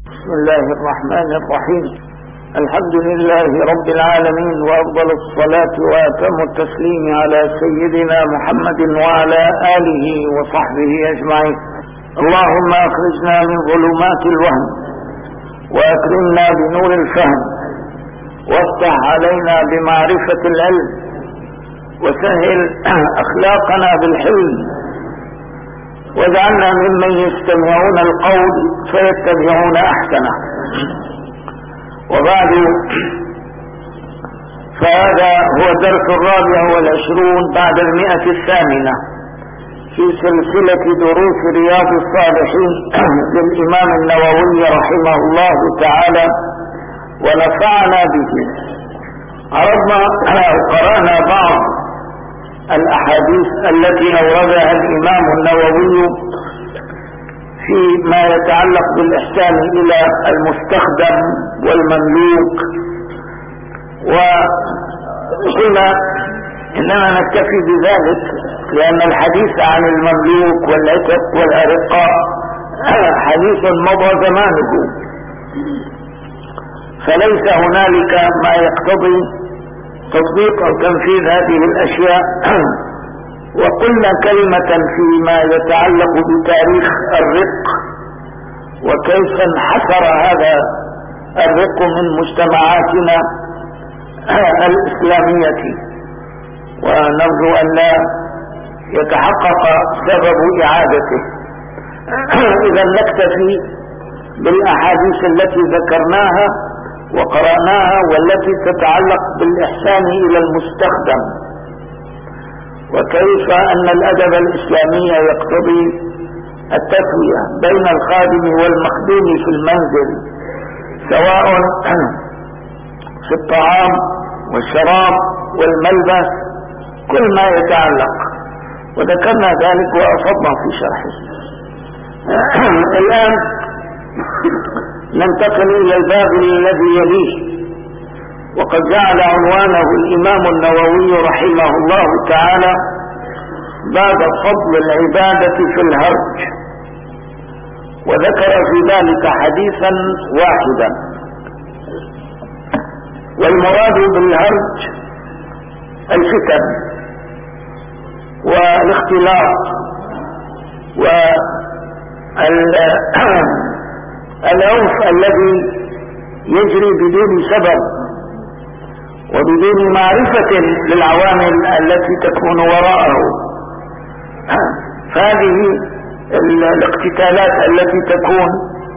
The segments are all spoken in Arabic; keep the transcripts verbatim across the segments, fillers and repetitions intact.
بسم الله الرحمن الرحيم. الحمد لله رب العالمين، وأفضل الصلاة وأتم التسليم على سيدنا محمد وعلى آله وصحبه أجمعين. اللهم أخرجنا من ظلمات الوهم وأكرمنا بنور الفهم، وافتح علينا بمعرفة العلم، وسهل أخلاقنا بالحلم، واجعلنا ممن يستمعون القول فيتبعون أحسنه. وبعد، فهذا هو الدرس الرابع والعشرون بعد المئة الثامنة في سلسلة دروس رياض الصالحين للإمام النووي رحمه الله تعالى ونفعنا به. عرضنا وقرأنا بعض الأحاديث التي أوردها الإمام النووي فيما يتعلق بالإحسان إلى المستخدم والمملوك، وقلنا إننا نكتفي بذلك لأن الحديث عن المملوك والعتق والأرقاء حديث مضى زمانه، فليس هنالك ما يقتضي تطبيق أو تنفيذ هذه الأشياء. وقلنا كلمة فيما يتعلق بتاريخ الرق وكيف انحسر هذا الرق من مجتمعاتنا الإسلامية، ونرجو أن لا يتحقق سبب إعادته. إذا نكتفي بالأحاديث التي ذكرناها وقرأناها والتي تتعلق بالإحسان إلى المستخدم، وكيف أن الأدب الإسلامي يقتضي التسوية بين الخادم والمخدوم في المنزل، سواء في الطعام والشراب والملبس، كل ما يتعلق، وذكرنا ذلك وأفضنا في شرحه. الآن ننتقل إلى الباب الذي يليه، وقد جعل عنوانه الإمام النووي رحمه الله تعالى باب فضل العبادة في الهرج، وذكر في ذلك حديثا واحدا. والمراد بالهرج الفتن والاختلاط والعنف الذي يجري بدون سبب وبدون معرفة للعوامل التي تكون وراءه. فهذه الاقتتالات التي تكون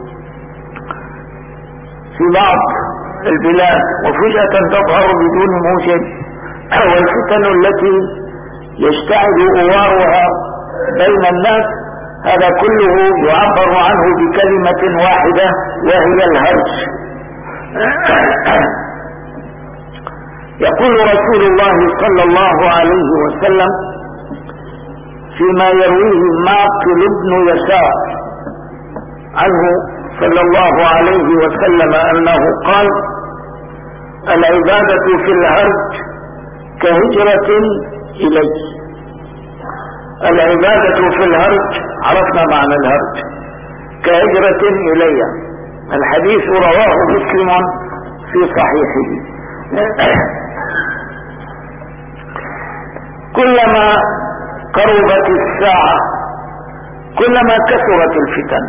في بعض البلاد وفجأة تظهر بدون موجب، والفتن التي يشتعل أوارها بين الناس، هذا كله يعبر عنه بكلمة واحدة وهي الهرج. يقول رسول الله صلى الله عليه وسلم فيما يرويه معقل بن يسار عنه صلى الله عليه وسلم أنه قال: العبادة في الهرج كهجرة إلي. العبادة في الهرج، عرفنا معنى الهرج، كهجرة إلي. الحديث رواه مسلم في صحيحه. كلما قربت الساعة كلما كثرت الفتن،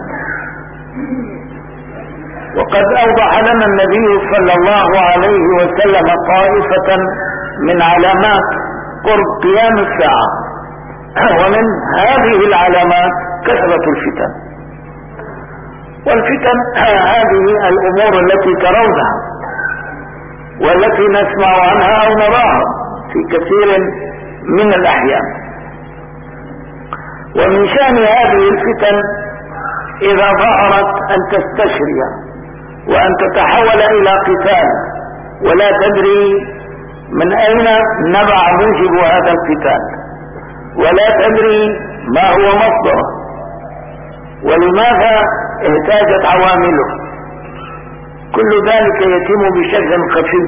وقد أوضح لنا النبي صلى الله عليه وسلم طائفة من علامات قرب قيام الساعة، ومن هذه العلامات كثرة الفتن. والفتن هذه الأمور التي ترونها والتي نسمع عنها أو نراها في كثير من الأحيان. ومن شأن هذه الفتن إذا ظهرت أن تستشري وأن تتحول إلى قتال، ولا تدري من أين نبع موجب هذا القتال، ولا تدري ما هو مصدره ولماذا احتاجت عوامله. كل ذلك يتم بشكل خفي.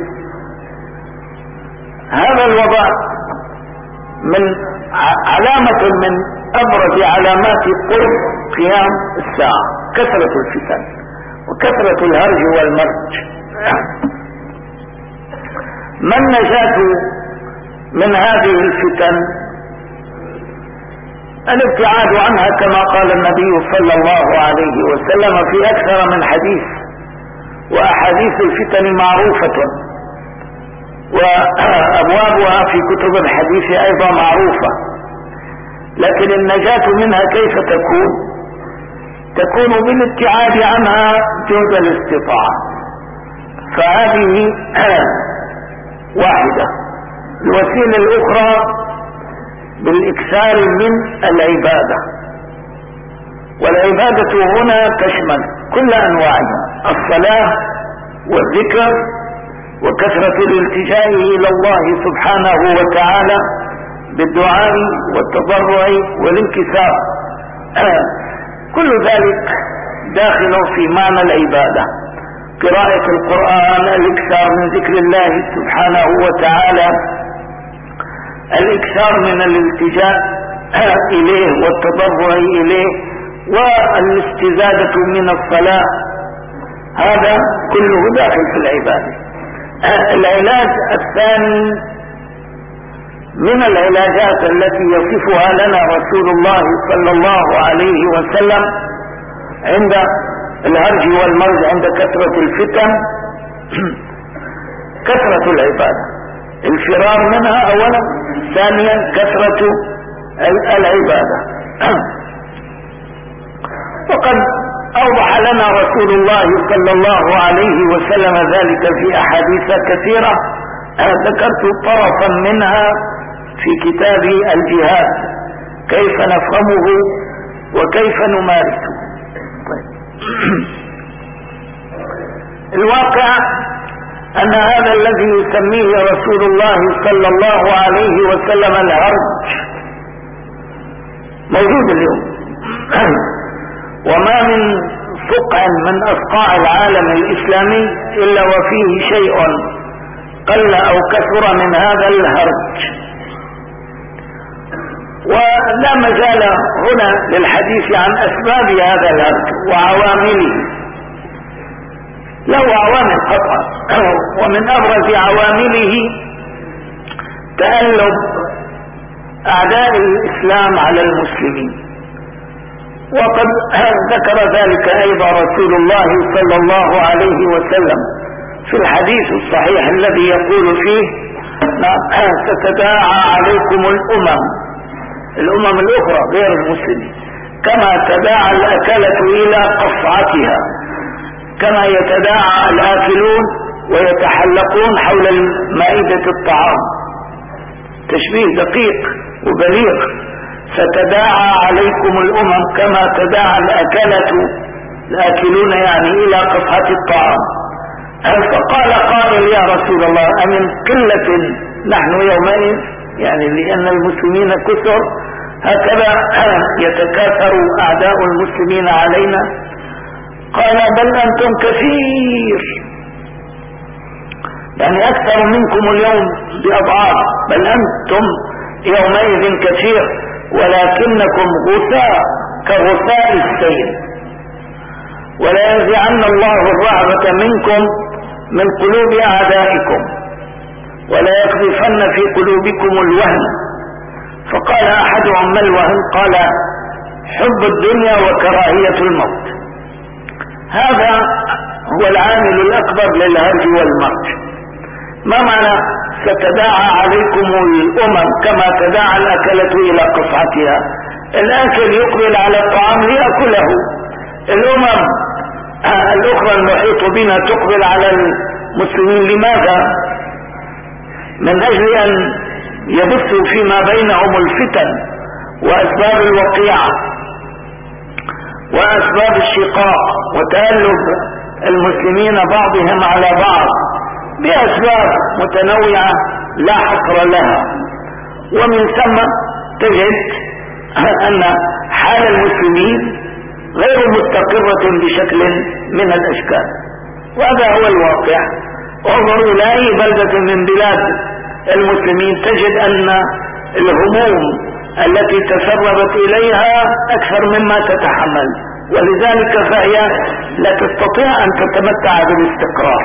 هذا الوضع من علامة من أبرز علامات قرب قيام الساعة، كثرة الفتن. وكثرة الهرج والمرج. ما النجاة من هذه الفتن؟ الابتعاد عنها كما قال النبي صلى الله عليه وسلم في أكثر من حديث، وأحاديث الفتن معروفة وأبوابها في كتب الحديث أيضا معروفة، لكن النجاة منها كيف تكون؟ تكون بالابتعاد عنها جهد الاستطاعة. فهذه واحدة. الوسيلة الأخرى بالإكثار من العبادة، والعبادة هنا تشمل كل أنواعها: الصلاة والذكر وكثرة الالتجاء إلى الله سبحانه وتعالى بالدعاء والتضرع والانكسار، كل ذلك داخل في معنى العبادة. قراءة القرآن، الإكثار من ذكر الله سبحانه وتعالى، الإكثار من الالتجاء إليه والتضرع إليه، والاستزادة من الصلاة، هذا كله داخل في العبادة. العلاج الثاني من العلاجات التي يصفها لنا رسول الله صلى الله عليه وسلم عند الهرج والمرج، عند كثرة الفتن، كثرة العبادة، الفرار منها أولا، ثانيا كثرة العبادة. وقد أوضح لنا رسول الله صلى الله عليه وسلم ذلك في أحاديث كثيرة، ذكرت طرفا منها في كتاب الجهاد، كيف نفهمه وكيف نمارسه. الواقع أن هذا الذي يسميه رسول الله صلى الله عليه وسلم الهرج موجود اليوم، وما من فقع من أفقاع العالم الإسلامي إلا وفيه شيء قل أو كثر من هذا الهرج. ولا مجال هنا للحديث عن أسباب هذا الهرج وعوامله، له عوامل قطعا، ومن أبرز عوامله تألب أعداء الإسلام على المسلمين، وقد ذكر ذلك أيضا رسول الله صلى الله عليه وسلم في الحديث الصحيح الذي يقول فيه: ستداعى عليكم الأمم الأمم الأخرى غير المسلمين كما تداعى الأكلة إلى قصعتها، كما يتداعى الآكلون ويتحلقون حول مائدة الطعام. تشبيه دقيق وبليغ: ستداعى عليكم الأمم كما تداعى الأكلة الآكلون يعني إلى قصعة الطعام. فقال قائل: يا رسول الله، أمن قلة نحن يومئذ؟ يعني لأن المسلمين كثر هكذا يتكاثر أعداء المسلمين علينا؟ قال: بل أنتم كثير، يعني أكثر منكم اليوم بأضعاف، بل أنتم يومئذ كثير، ولكنكم غثاء كغثاء السيل، ولا ينزعن الله الرهبة منكم من قلوب أعدائكم، ولا يقذفن في قلوبكم الوهن. فقال أحدهم: ما الوهن؟ قال: حب الدنيا وكراهية الموت. هذا هو العامل الأكبر للهرج والمرج. ما معنى ستداعى عليكم الأمم كما تداعى الأكلة إلى قصعتها؟ الآكل يقبل على الطعام ليأكله، الأمم الأخرى المحيط بنا تقبل على المسلمين. لماذا؟ من أجل أن يبثوا فيما بينهم الفتن وأسباب الوقيعة وأسباب الشقاق وتألب المسلمين بعضهم على بعض بأسباب متنوعة لا حصر لها. ومن ثم تجد أن حال المسلمين غير مستقرة بشكل من الأشكال، وهذا هو الواقع. انظروا إلى أي بلدة من بلاد المسلمين تجد أن الهموم التي تسربت إليها أكثر مما تتحمل، ولذلك فهي لا تستطيع أن تتمتع بالاستقرار.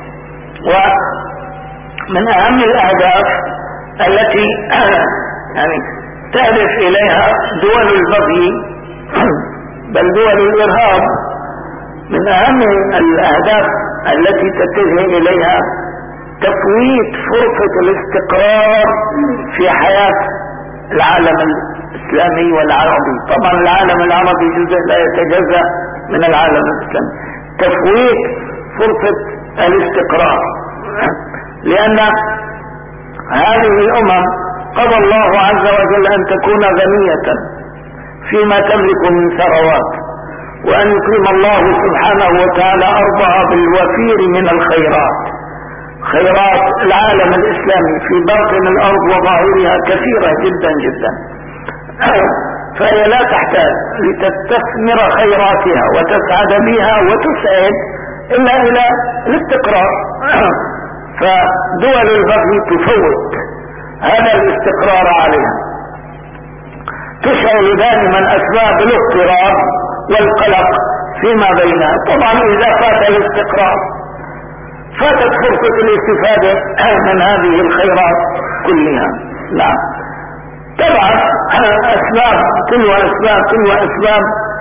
ومن أهم الأهداف التي يعني تهدف إليها دول البغي بل دول الإرهاب، من أهم الأهداف التي تتجه إليها تفويت فرصة الاستقرار في حياة العالم الإسلامي والعربي. طبعا العالم العربي جزء لا يتجزأ من العالم الإسلامي. تفويت فرصة الاستقرار، لأن هذه الأمم قضى الله عز وجل أن تكون غنية فيما تملك من ثروات، وأن يكرم الله سبحانه وتعالى أرضها بالوفير من الخيرات. خيرات العالم الإسلامي في باطن الأرض وظاهرها كثيرة جدا جدا، فهي لا تحتاج لتستثمر خيراتها وتسعد بها وتسعد إلا إلى الاستقرار. فدول البغي تفوت هذا الاستقرار عليها، تشعل دائما أسباب الاضطراب والقلق فيما بينها. طبعا إذا فات الاستقرار فاتت فرصة الاستفادة من هذه الخيرات كلها. نعم، تبعث أسباب تلو أسباب تلو أسباب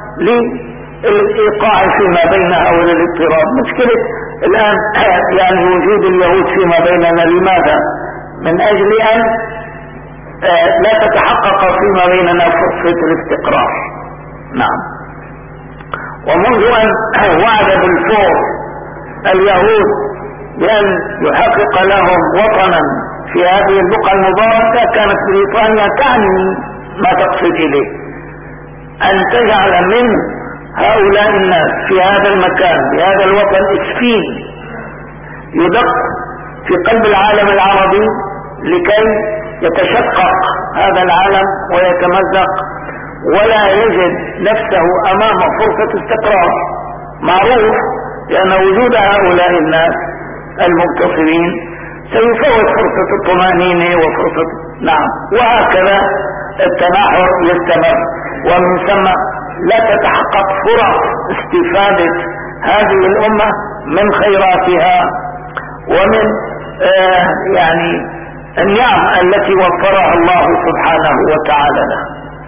للإيقاع فيما بينها وللاضطراب. مشكلة الآن يعني وجود اليهود فيما بيننا، لماذا؟ من أجل أن لا تتحقق فيما بيننا فرصة الاستقرار. نعم، ومنذ أن وعد بالفور اليهود بأن يحقق لهم وطنا في هذه البقعة المباركة، كانت بريطانيا تعني ما تقصد إليه، أن تجعل من هؤلاء الناس في هذا المكان بهذا الوطن إسفين يدق في قلب العالم العربي لكي يتشقق هذا العالم ويتمزق ولا يجد نفسه أمام فرصة استقرار. معروف لأن وجود هؤلاء الناس المغتصبين سيفوت فرصة الطمأنينة وفرصة نعم، وهكذا التناحر يستمر، ومن ثم لا تتحقق فرص استفادة هذه الأمة من خيراتها ومن آه يعني النعم التي وفرها الله سبحانه وتعالى له.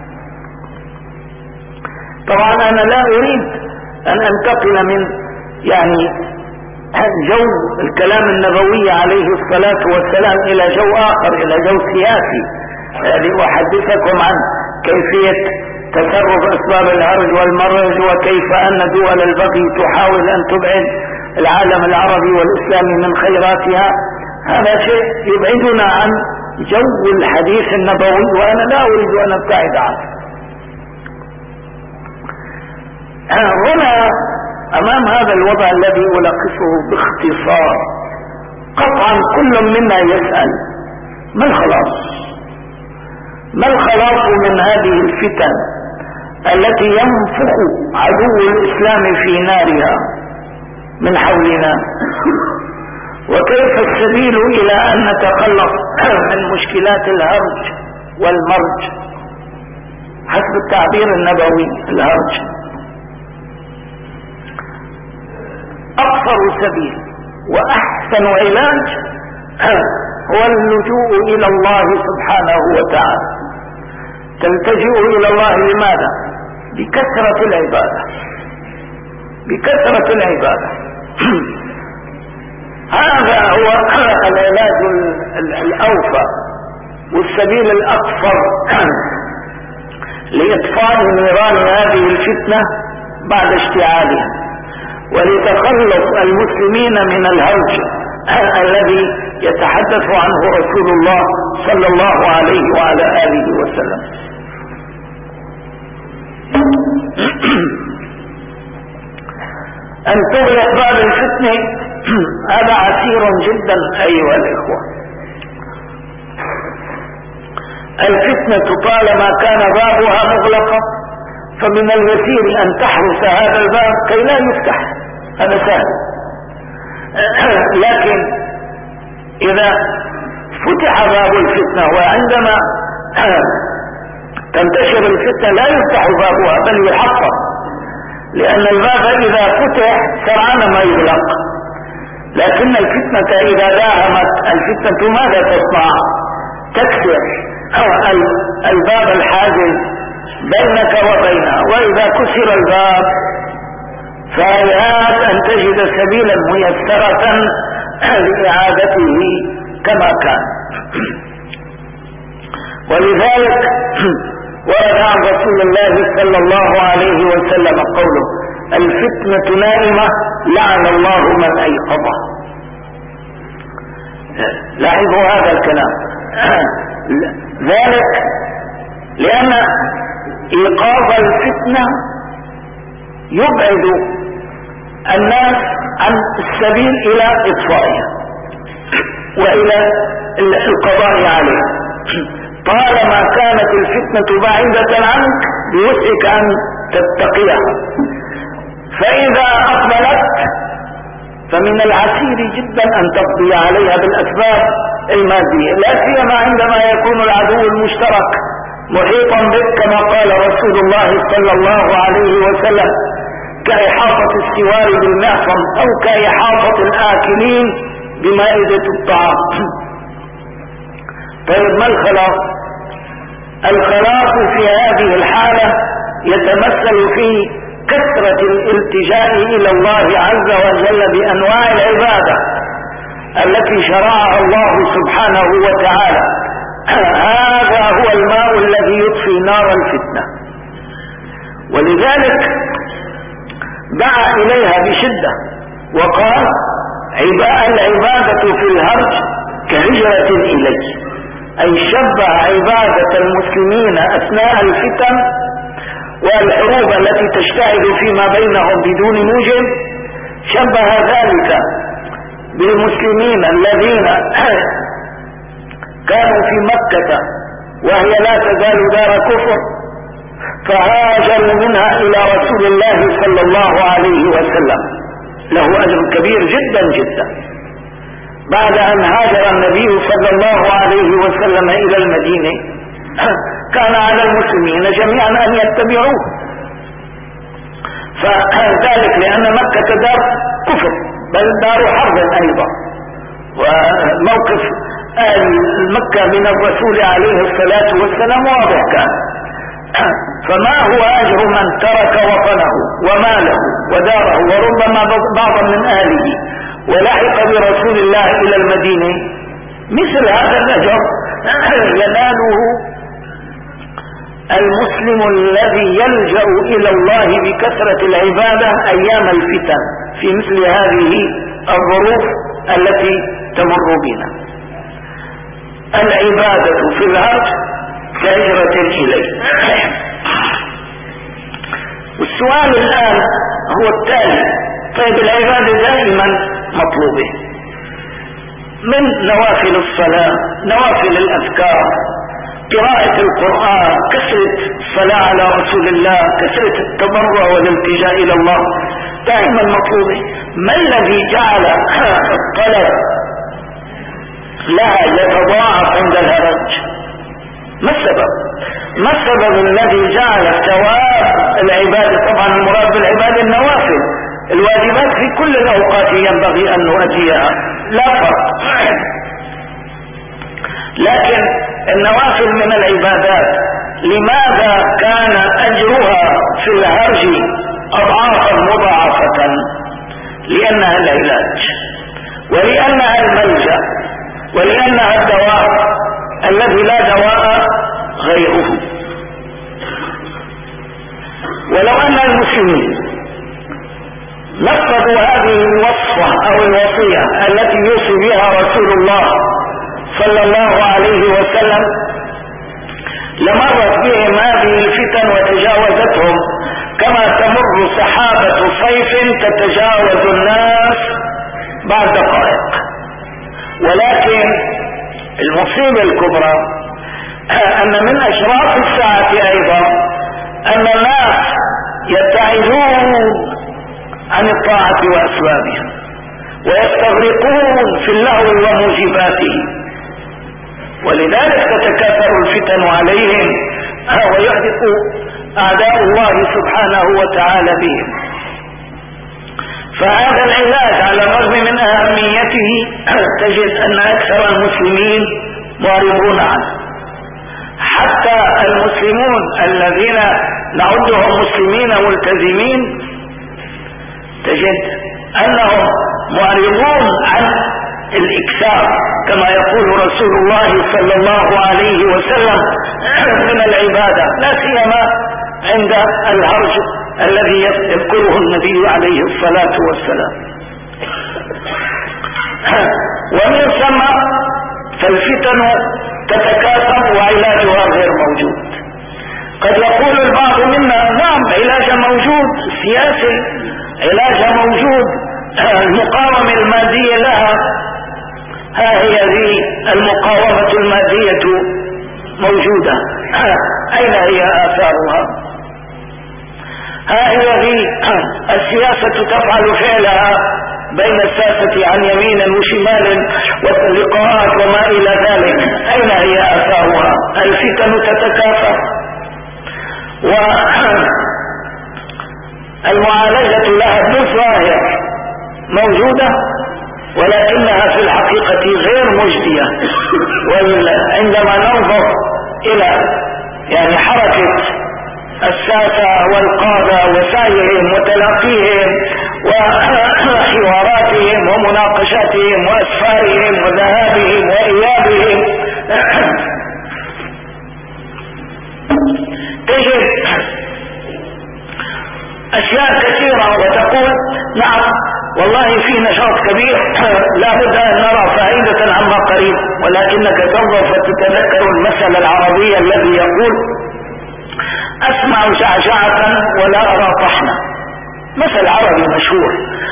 طبعا أنا لا أريد أن أنتقل من يعني جو الكلام النبوي عليه الصلاة والسلام إلى جو آخر، إلى جو سياسي، لأحدثكم عن كيفية تصرف أسباب الهرج والمرج، وكيف أن دول البغي تحاول أن تبعد العالم العربي والإسلامي من خيراتها. هذا شيء يبعدنا عن جو الحديث النبوي، وأنا لا أريد أن أبتعد عنه. هنا أمام هذا الوضع الذي ألخصه باختصار، قطعا كل منا يسأل ما الخلاص؟ ما الخلاص من هذه الفتن التي ينفخ عدو الإسلام في نارها من حولنا؟ وكيف السبيل إلى أن نتخلص من مشكلات الهرج والمرج حسب التعبير النبوي؟ الهرج أقصر سبيل وأحسن علاج هو اللجوء إلى الله سبحانه وتعالى. تلتجئ إلى الله لماذا؟ بكثرة العبادة، بكثرة العبادة. هذا هو العلاج الأوفى والسبيل الأقصر لإطفاء نيران هذه الفتنة بعد اشتعالها، ولتخلص المسلمين من الهرج الذي يتحدث عنه رسول الله صلى الله عليه وعلى آله وسلم. أن تغلق باب الفتنة هذا عسير جدا أيها الإخوة. الفتنة طالما كان بابها مغلقا فمن اليسير أن تحرس هذا الباب كي لا يفتح، هذا سهل. لكن إذا فتح باب الفتنة وعندما تنتشر الفتنة لا يفتح بابها بل يحطم، لأن الباب إذا فتح سرعان ما يغلق، لكن الفتنة إذا داهمت الفتنة ماذا تصنع؟ تكسر الباب الحاجز بينك وبينها، وإذا كسر الباب فهيهات أن تجد سبيلا ميسرة لإعادته كما كان. ولذلك ورد عن رسول الله صلى الله عليه وسلم قوله: الفتنة نائمة لعن الله من أيقظها. لاحظوا هذا الكلام، ذلك لأن إيقاظ الفتنة يبعد الناس عن السبيل إلى إطفائها وإلى القضاء عليها. طالما كانت الفتنة بعيدة عنك بوسعك أن تتقيها، فإذا أقبلت فمن العسير جدا أن تقضي عليها بالأسباب المادية، لا سيما عندما يكون العدو المشترك محيطا بك كما قال رسول الله صلى الله عليه وسلم: كإحاطة السوار بالمعصم أو كإحاطة الآكلين بمائدة الطعام. طيب ما الخلاص؟ الخلاص في هذه الحالة يتمثل في كثرة الالتجاء إلى الله عز وجل بأنواع العبادة التي شرعها الله سبحانه وتعالى. هذا هو الماء الذي يطفي نار الفتنة، ولذلك دعا إليها بشدة وقال: العبادة في الهرج كهجرة إليه، أي شبه عبادة المسلمين أثناء الفتن والحروب التي تشتعل فيما بينهم بدون موجب، شبه ذلك بالمسلمين الذين كانوا في مكة وهي لا تزال دار كفر، فهاجروا منها إلى رسول الله صلى الله عليه وسلم، له أجر كبير جدا جدا. بعد أن هاجر النبي صلى الله عليه وسلم إلى المدينة كان على المسلمين جميعا أن يتبعوه، فذلك لأن مكة دار كفر بل دار حرب أيضا، وموقف أهل مكة من الرسول عليه الصلاة والسلام واضح كان. فما هو أجر من ترك وطنه وماله وداره وربما بعضا من أهله ولحق برسول الله إلى المدينة؟ مثل هذا الأجر يناله المسلم الذي يلجأ إلى الله بكثرة العبادة أيام الفتن في مثل هذه الظروف التي تمر بنا. العبادة في الهرج كهجرة إليه. والسؤال الآن هو التالي: طيب العبادة دائما مطلوبة من نوافل الصلاة، نوافل الأذكار، قراءة القرآن، كثرة الصلاة على رسول الله، كثرة التضرع والالتجاء إلى الله، دائما مطلوبة. ما الذي جعل الطلب لها يتضاعف عند الهرج؟ ما السبب؟ ما السبب الذي جعل ثواب العبادة؟ طبعا المراد بالعبادة النوافل، الواجبات في كل الأوقات ينبغي أن نؤديها لا فرق، لكن النوافل من العبادات لماذا كان أجرها في الهرج أضعافا مضاعفة؟ لأنها العلاج، ولأنها الملجأ، ولأنها الدواء الذي لا دواء غيره. ولو أن المسلمين نفذوا هذه الوصفة أو الوصية التي يوصي بها رسول الله صلى الله عليه وسلم لمرت بهم هذه الفتن وتجاوزتهم كما تمر سحابة صيف تتجاوز الناس بعد دقائق. ولكن المصيبة الكبرى أن من أشراط الساعة أيضا أن الناس يبتعدون عن الطاعة وأسبابها ويستغرقون في اللهو وموجباته، ولذلك تتكاثر الفتن عليهم ويحدث أعداء الله سبحانه وتعالى بهم. فهذا العلاج على الرغم من أهميته تجد أن أكثر المسلمين معرضون عنه. حتى المسلمون الذين نعدهم مسلمين ملتزمين تجد أنهم معرضون عن الإكثار كما يقول رسول الله صلى الله عليه وسلم من العبادة، لا سيما عند الهرج الذي يذكره النبي عليه الصلاة والسلام. ومن ثم فالفتن تتكاثر وعلاجها غير موجود. قد يقول البعض منا نعم علاج موجود سياسي، علاج موجود، المقاومة المادية لها، ها هي ذي المقاومة المادية موجودة، أين هي آثارها؟ ها هي ذي السياسة تفعل فعلها بين الساسة عن يمين وشمال واللقاءات وما إلى ذلك، أين هي آثارها؟ الفتن تتكاثر والمعالجة لها بالظاهر موجودة ولكنها في الحقيقة غير مجدية. وعندما ننظر إلى يعني حركة الساسة والقادة وسعيهم وتلاقيهم وحواراتهم ومناقشاتهم وأسفارهم وذهابهم وإيابهم تجد أشياء كثيرة وتقول نعم والله في نشاط كبير لا بد أن نرى فائدة عما قريب، ولكنك تنظر فتتذكر المثل العربي الذي يقول أسمع شعشعة ولا أرى طحنا. مثل عربي مشهور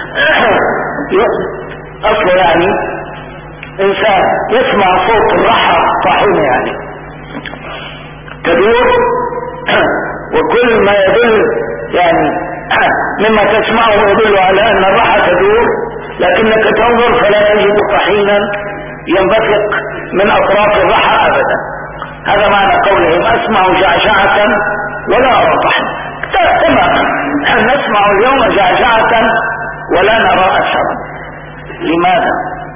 أصله يعني إنسان يسمع صوت الرحى طاحونة يعني تدور، وكل ما يدل يعني مما تسمعه يدل على أن الرحى تدور، لكنك تنظر فلا تجد طحينا ينبثق من أطراف الرحى أبدا. هذا معنى قولهم أسمع شعشعة ولا أرى طحنا. تماما نسمع اليوم شعشعة ولا نرى أثرا. لماذا؟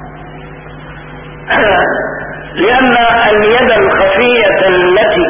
لأن اليد الخفية التي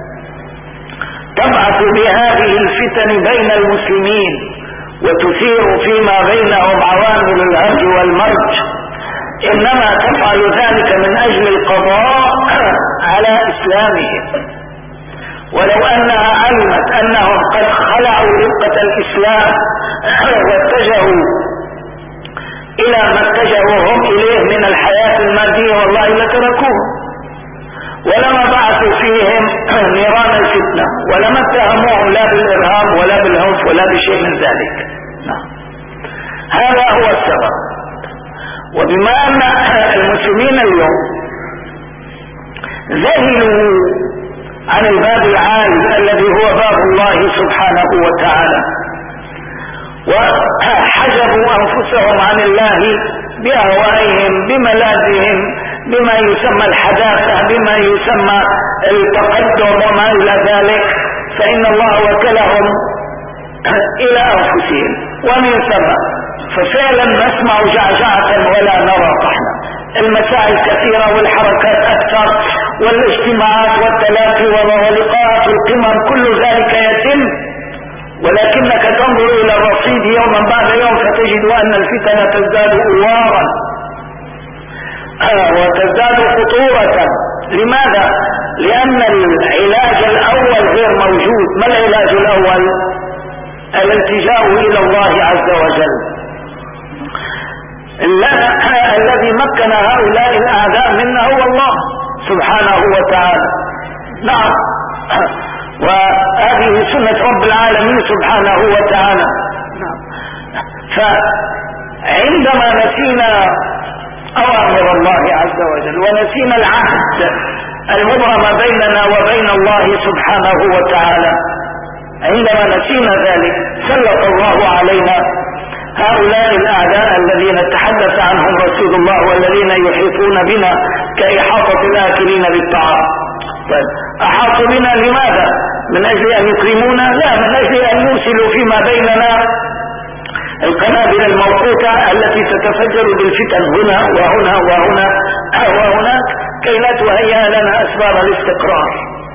تبعث بهذه الفتن بين المسلمين وتثير فيما بينهم عوامل الهرج والمرج إنما تفعل ذلك من أجل القضاء على إسلامهم. ولو أنها علمت أنهم قد خلعوا رقة الإسلام واتجهوا إلى ما اتجهوا هم إليه من الحياة المادية والله لتركوه، ولما بعثوا فيهم نيران الفتنة ولما اتهموهم لا بالإرهاب ولا بالعنف ولا بشيء من ذلك. هذا هو السبب. وبما أن المسلمين اليوم ذهلوا عن الباب العالي الذي هو باب الله سبحانه وتعالى وحجبوا أنفسهم عن الله بأهوائهم بملاذهم بما يسمى الحداثة بما يسمى التقدم وما إلى ذلك، فإن الله وكلهم إلى أنفسهم. ومن ثم ففعلا نسمع جعجعة ولا نرى طحنا. المسائل كثيرة والحركات أكثر والاجتماعات والتلاقي ولقاءات القمم كل ذلك يتم، ولكنك تنظر إلى الرصيد يوما بعد يوم فتجد أن الفتن تزداد أوارا وتزداد خطورة. لماذا؟ لأن العلاج الأول غير موجود. ما العلاج الأول؟ الالتجاء إلى الله عز وجل الذي مكن هؤلاء الأعداء منا هو الله سبحانه وتعالى. نعم، وهذه سنة رب العالمين سبحانه وتعالى. فعندما نسينا أوامر الله عز وجل ونسينا العهد المبرم بيننا وبين الله سبحانه وتعالى، عندما نسينا ذلك سلط الله علينا هؤلاء الأعداء الذين تحدث عنهم رسول الله والذين يحيطون بنا كإحاطة الآكلين بالطعام. طيب أحاطوا بنا لماذا؟ من أجل أن يكرمونا؟ لا، من أجل أن يرسلوا فيما بيننا القنابل الموقوتة التي تتفجر بالفتن هنا وهنا وهنا وهناك كي لا تهيأ لنا أسباب الاستقرار.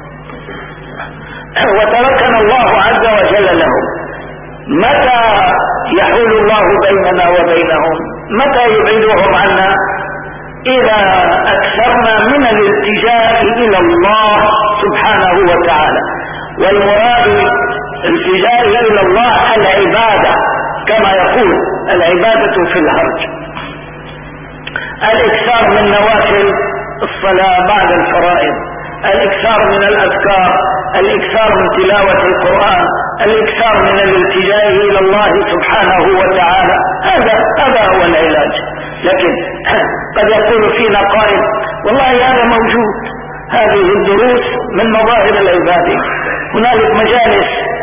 وتركنا الله عز وجل لهم. متى يحول الله بيننا وبينهم؟ متى يبعدهم عنا؟ إذا أكثرنا من الالتجاء إلى الله سبحانه وتعالى. والمراد الالتجاء إلى الله العبادة، كما يقول العبادة في الهرج، الإكثار من نوافل الصلاة بعد الفرائض، الإكثار من الأذكار، الإكثار من تلاوة القرآن، الإكثار من الالتجاء إلى الله سبحانه وتعالى. هذا هذا هو العلاج. لكن قد يقول فينا قائل والله هذا موجود، هذه الدروس من مظاهر العبادة. هنالك مجالس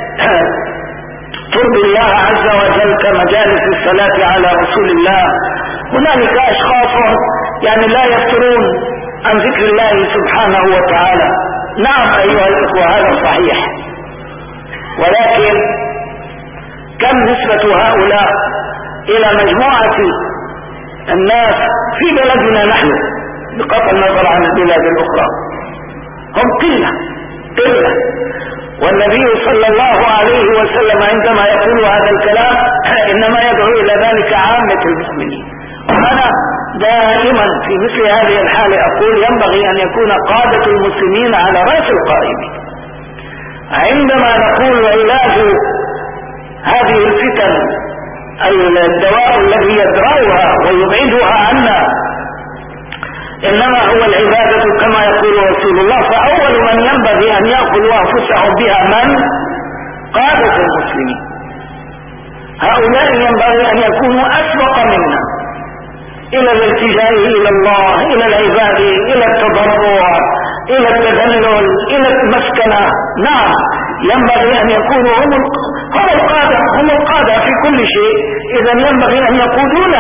ترضي الله عز وجل كمجالس الصلاة على رسول الله. هنالك أشخاص يعني لا يفترون عن ذكر الله سبحانه وتعالى. نعم أيها الإخوة هذا صحيح، ولكن كم نسبة هؤلاء إلى مجموعة الناس في بلدنا نحن بقطع النظر عن البلاد الأخرى؟ هم قلة قلة. والنبي صلى الله عليه وسلم عندما يقول هذا الكلام إنما يدعو إلى ذلك عامة المسلمين. وأنا دائما في مثل هذه الحالة أقول ينبغي أن يكون قادة المسلمين على رأس القائمين. عندما نقول علاج هذه الفتن الدواء الذي يدرأها ويبعدها عنا إنما هو العبادة كما يقول رسول الله، فأول من ينبغي أن يأخذوا أنفسهم بها من؟ قادة المسلمين. هؤلاء ينبغي أن يكونوا أسبق منا إلى الالتجاء إلى الله، إلى العبادة، إلى التضرع، إلى التذلل، إلى المسكنة. نعم ينبغي أن يكونوا هم هم القادة هم القادة في كل شيء. إذا ينبغي أن يقودونا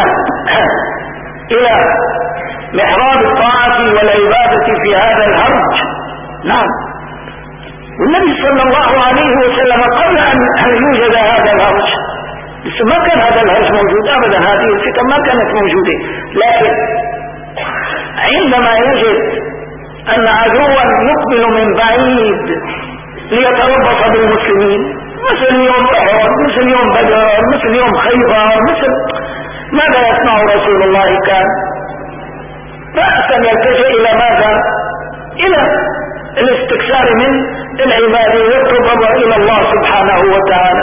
إلى محراب الطاعة والعبادة في هذا الهرج. نعم. والنبي صلى الله عليه وسلم قبل أن يوجد هذا الهرج ما كان هذا الهرج موجود أبدا، هذه الفتن ما كانت موجودة. لكن عندما يجد أن عدوا يقبل من بعيد ليتربص بالمسلمين، مثل يوم أحد، مثل يوم بدر، مثل يوم خيبر، مثل ماذا يصنع رسول الله؟ كان رأسا يلتجئ إلى ماذا؟ إلى الاستكثار من العبادة والتضرع إلى الله سبحانه وتعالى.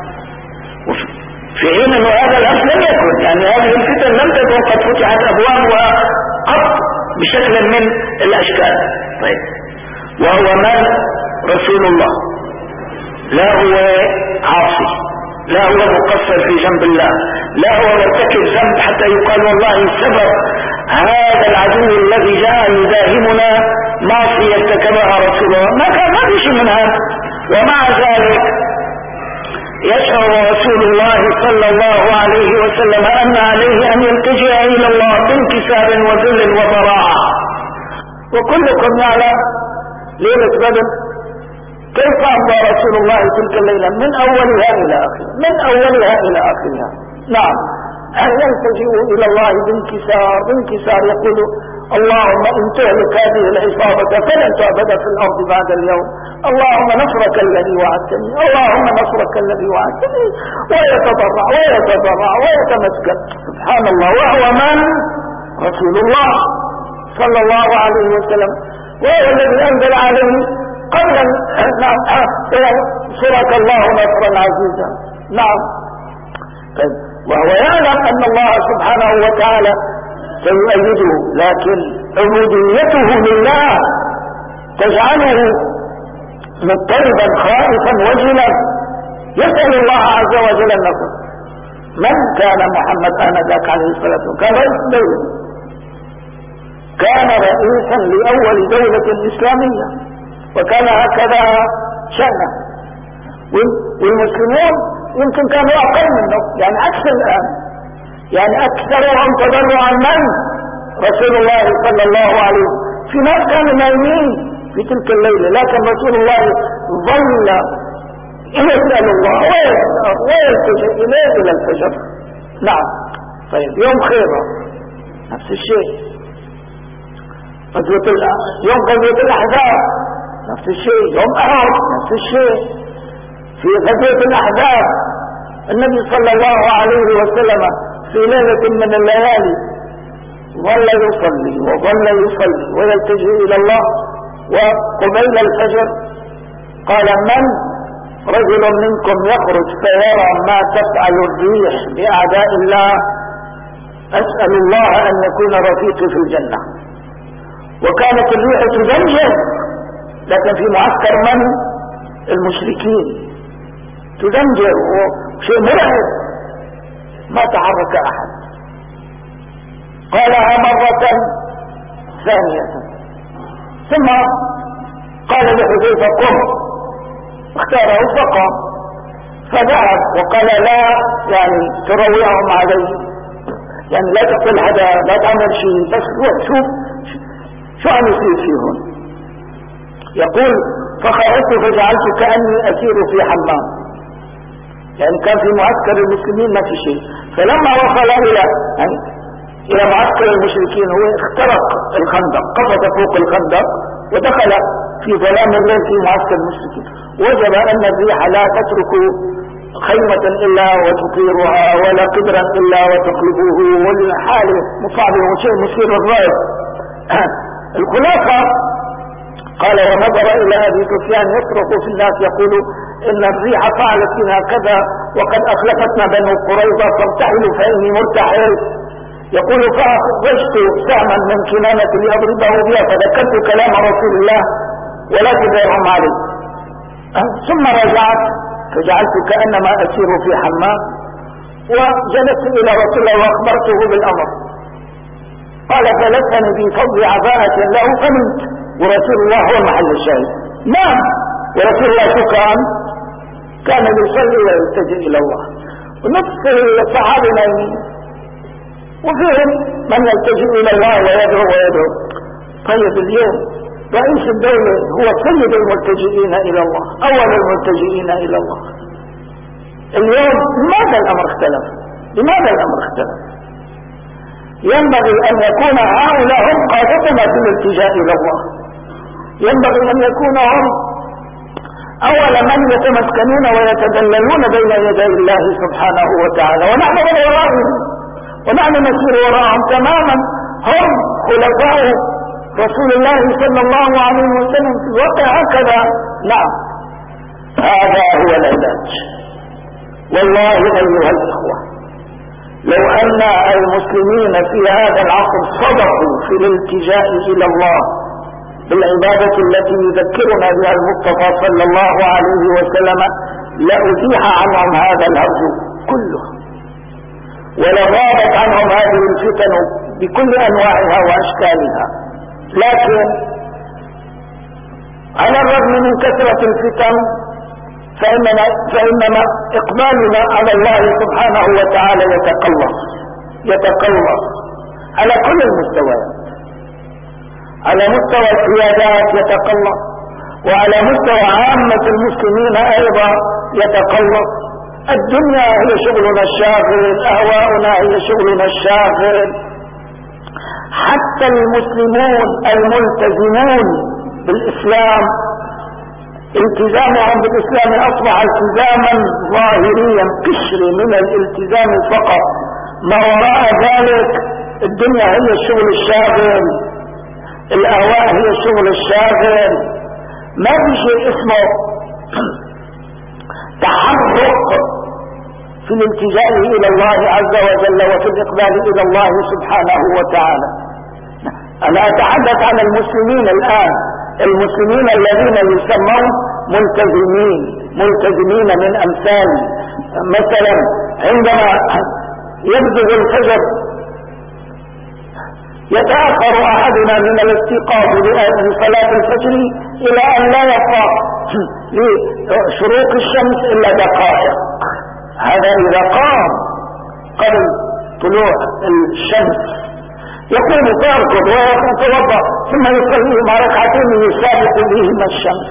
في حين أن هذا الأمر لم يكن، يعني هذه الفتن لم تكن قد فتحت أبوابها قط بشكل من الأشكال. طيب، وهو من؟ رسول الله. لا هو عاصي، لا هو مقصر في جنب الله، لا هو مرتكب ذنب حتى يقال والله السبب هذا العدو الذي جاء يداهمنا معصية ارتكبها رسول الله. ما كان ما في شيء من هذا. ومع ذلك يشعر رسول الله صلى الله عليه وسلم أن عليه أن يلتجئ إلى الله بانكسار وذل وضراعة. وكلكم يعلم ليلة بدر كيف أمضى رسول الله تلك الليلة من أولها إلى آخرها، من أولها إلى آخرها. نعم، أن يلتجئوا إلى الله بانكسار بانكسار يقول اللهم إن تهلك هذه العصابة فلن تعبد في الأرض بعد اليوم، اللهم نصرك الذي وعدتني، اللهم نصرك الذي وعدتني، ويتضرع ويتضرع ويتمسكن. سبحان الله. وهو من؟ رسول الله صلى الله عليه وسلم، وهو الذي أنزل عليه قبل نصرك الله نصرا عزيزا. نعم. طيب، وهو يعلم أن الله سبحانه وتعالى سيؤيده، لكن عبوديته لله تجعله مضطربا خائفا وجلا يسأل الله عز وجل النصر. من كان محمد آنذاك عليه الصلاة والسلام؟ كان رئيس دولة، كان رئيسا لأول دولة إسلامية، وكان هكذا شأنه. والمسلمون يمكن كانوا أقل منه، يعني أكثر الآن، يعني أكثرهم تضرعا من؟ رسول الله صلى الله عليه وسلم. في ناس كانوا نايمين في تلك الليلة، لكن رسول الله ظل يسأل الله ويسأل ويلتجئ إليه إلى الفجر. نعم. طيب يوم خيبر نفس الشيء، يوم غزوة الأحزاب نفس الشيء، يوم أحد نفس الشيء. في غزوة الأحزاب النبي صلى الله عليه وسلم في ليلة من الليالي ظل يصلي وظل يصلي ويلتجئ إلى الله، وقبيل الفجر قال: من رجل منكم يخرج فيرى ما تفعل الريح بأعداء الله، أسأل الله أن يكون رفيقي في الجنة. وكانت الريح تزمجر، لكن في معسكر من؟ المشركين، تزمجر وشيء مرعب، ما تحرك أحد. قالها مرة ثانية، ثم قال لحذيفة: قم. اختاره فقام، فذهب وقال: لا يعني تروعهم علي، يعني لا تقتل حدا، لا تعمل شيء، بس روح شوف شو عم يصير فيهم. يقول: فخرجت فجعلت كأني أسير في حمام، يعني كان في معسكر المسلمين ما في شيء. فلما وصل إلى يعني إلى معسكر المشركين هو اخترق الخندق، قفز فوق الخندق ودخل في ظلام الليل في معسكر المشركين. وجد أن الريح لا تترك خيمة إلا وتطيرها، ولا قدرا إلا وتقلبه، والحال مصعب وشيء مثير الرعب. الخلاصة قال: ونظر إلى أبي سفيان يصرخ في الناس يقول: إن الريح فعلت بنا كذا، وقد أخلفتنا بنو قريظة، فارتحلوا فإني مرتحل. يقول: فأخرجت سهما من كنانة لأضربه بها، فذكرت كلام رسول الله ولا تدعهم عليه. ثم رجعت فجعلت كأنما أسير في حمام، وجلست إلى رسول الله وأخبرته بالأمر. قال: فلسني بفضل عباءة له فنمت، ورسول الله هو محل الشاهد. نعم، ورسول الله شو كان؟ كان يصلي ويلتجئ إلى الله، ونفس الصحابة نايمين، وفيهم من يلتجئ إلى الله ويدعو ويدعو. طيب اليوم رئيس الدولة هو سيد الملتجئين إلى الله، أول الملتجئين إلى الله. اليوم لماذا الأمر اختلف؟ لماذا الأمر اختلف؟ ينبغي أن يكون هؤلاء هم قادتنا في الالتجاء إلى الله، ينبغي أن يكون هم أول من يتمسكنون ويتدللون بين يدي الله سبحانه وتعالى، ونحن من ورائهم، ونحن نسير وراءهم تماما. هم خلفاء رسول الله صلى الله عليه وسلم في الواقع هكذا. نعم، هذا هو العلاج. والله أيها الإخوة، لو أن المسلمين في هذا العصر صدقوا في الالتجاء إلى الله بالعبادة التي يذكرنا بها المصطفى صلى الله عليه وسلم، لأزيح عنهم هذا الهرج كله، ولغابت عنهم هذه الفتن بكل أنواعها وأشكالها. لكن على الرغم من كثرة الفتن فإننا, فإنما إقبالنا على الله سبحانه وتعالى يتقلص يتقلص على كل المستويات، على مستوى السيادات يتقلص، وعلى مستوى عامة المسلمين أيضا يتقلص. الدنيا هي شغلنا الشاغل، أهواؤنا هي شغلنا الشاغل. حتى المسلمون الملتزمون بالإسلام التزامهم بالإسلام أصبح التزاما ظاهريا قشري من الالتزام فقط، ما وراء ذلك الدنيا هي الشغل الشاغل، الأهواء هي الشغل الشاغل. ما في شيء اسمه تحرك في الالتجاء إلى الله عز وجل وفي الإقبال إلى الله سبحانه وتعالى. أنا أتحدث عن المسلمين الآن، المسلمين الذين يسمون ملتزمين ملتزمين من أمثال مثلا عندما يبدو الفجر يتأخر أحدنا من الاستيقاظ لصلاة الفجر إلى أن لا يبقى لشروق الشمس إلا دقائق. هذا إذا قام قبل طلوع الشمس يقوم فيركض ويتوضأ ثم يصلي مع ركعتين يسابق بهما الشمس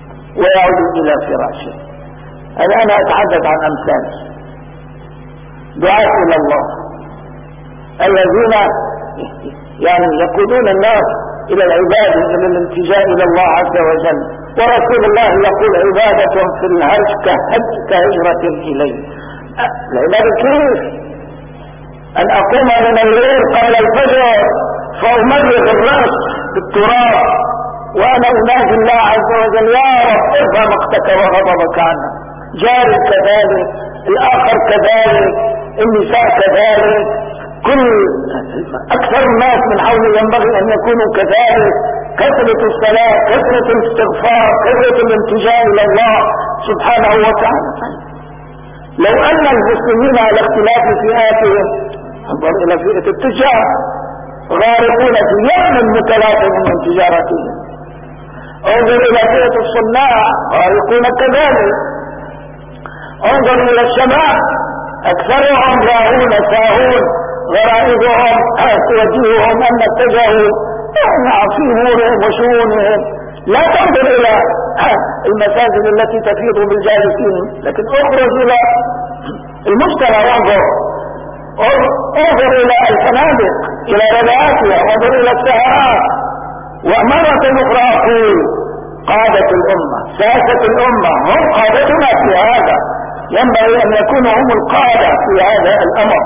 ويعود إلى فراشه. أنا أتحدث عن أمثال. دعاة إلى الله الذين يعني يقودون الناس إلى العبادة، إلى الالتجاء إلى الله عز وجل. ورسول الله يقول عبادة في الهرج كهجرة إليه. العبادة كيف؟ أن أقوم من الليل قبل الفجر فأمرغ الرأس بالتراب وأنا أناجي الله عز وجل يا رب ارفع مقتك وغضبك عنه. جاري كذلك، الآخر كذلك، النساء كذلك، كل أكثر الناس من حولي ينبغي أن يكونوا كذلك. كثرة الصلاة، كثرة الاستغفار، كثرة الالتجاء إلى الله سبحانه وتعالى. لو أن المسلمين على اختلاف فئاتهم، انظر إلى فئة التجار غارقون في يوم متلاطم من تجارتهم، انظر إلى فئة الصناع غارقون كذلك، انظر إلى الشباب أكثرهم راهون ساهون، غرائبهم توجههم أن اتجهوا في أمورهم وشؤونهم. لا تنظر إلى المساجد التي تفيض بالجالسين، لكن اخرج إلى المجتمع وانظر، انظر إلى الفنادق، إلى رباعاتها، وانظر إلى السهرات. ومرة أخرى أقول قادة الأمة، ساسة الأمة هم قادتنا في هذا، ينبغي أن يكونوا هم القادة في هذا الأمر.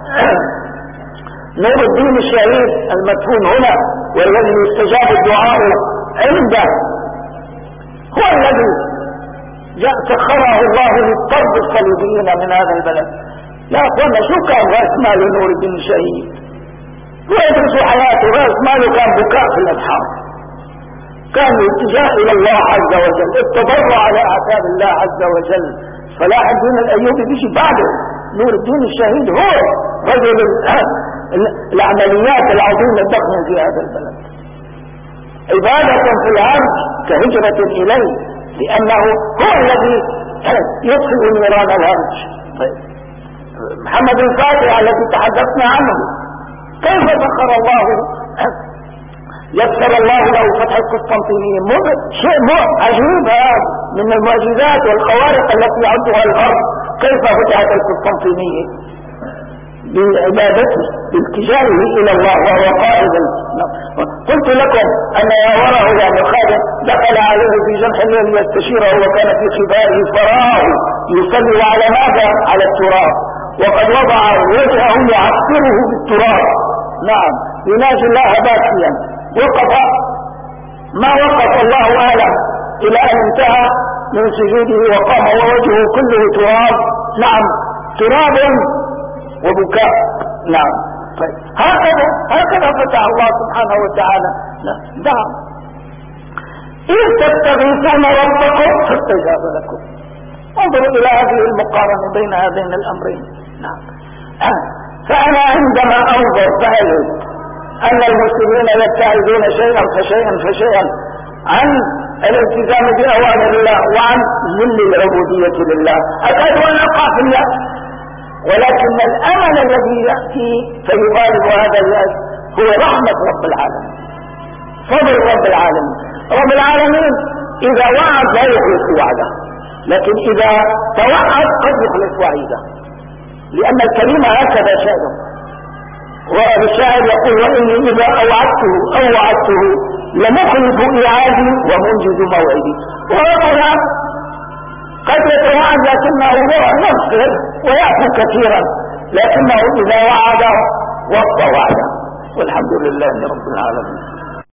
نور الدين الشهيد المدفون هنا والذي يستجاب الدعاء عنده هو الذي سخره الله للطرد الصليبيين من هذا البلد. يا أخوانا شو كان رأس مال نور الدين الشهيد؟ ويدرس حياته رأس ماله كان بكاء في الأبحار، كان الاتجاه إلى الله عز وجل، التضرع على أعتاب الله عز وجل. صلاح الدين الأيوبي بيجي بعده. نور الدين الشهيد هو رجل العمليات العظيمة الضخمة في هذا البلد. عبادة في العرض كهجرة إليه، لأنه هو الذي يطفئ نيران الهرج. طيب. محمد الفاتح الذي تحدثنا عنه، كيف سخر الله يسر الله له فتح القسطنطينية؟ شيء عجيب هذا من المعجزات والخوارق التي يعدها الأرض. كيف فتحت القسطنطينية؟ بعبادته، بالاتجاهه إلى الله وهو قائد. قلت لكم أن ياوره يعني خادم دخل عليه في جنح الليل ليستشيره وكان في خبائه فراه يصلي على ماذا؟ على التراب، وقد وضع وجهه يعصره بالتراب. نعم، يناجي الله باكيا. وقف ما وقف الله أعلم إلى أن انتهى من سجوده وقام ووجهه كله تراب. نعم، تراب وبكاء. نعم. طيب. هكذا هكذا فتح الله سبحانه وتعالى. نعم. إذ تستغيثون ربكم فاستجاب لكم. انظروا إلى هذه المقارنة بين هذين الأمرين. نعم. فأنا عندما أنظر فأجد أن المسلمين يبتعدون شيئا فشيئا فشيئا عن الالتزام بأوامر الله وعن ذل العبودية لله، أكاد أن أقع في اليأس. ولكن الأمل الذي يأتي فيغالب هذا اليأس هو رحمة رب العالمين، فضل رب العالمين. رب العالمين إذا وعد لا يخلف وعده، لكن إذا توعد قد يخلف وعيده، لأن الكلمة هكذا شأنه. والشاعر يقول وإني إذا أوعدته أو وعدته لمخلف إيعادي ومنجز موعدي. وربنا قد يتوعد لكنه هو نفسه ويعفو كثيرا، لكنه إذا وعد وفى وعده. والحمد لله رب العالمين.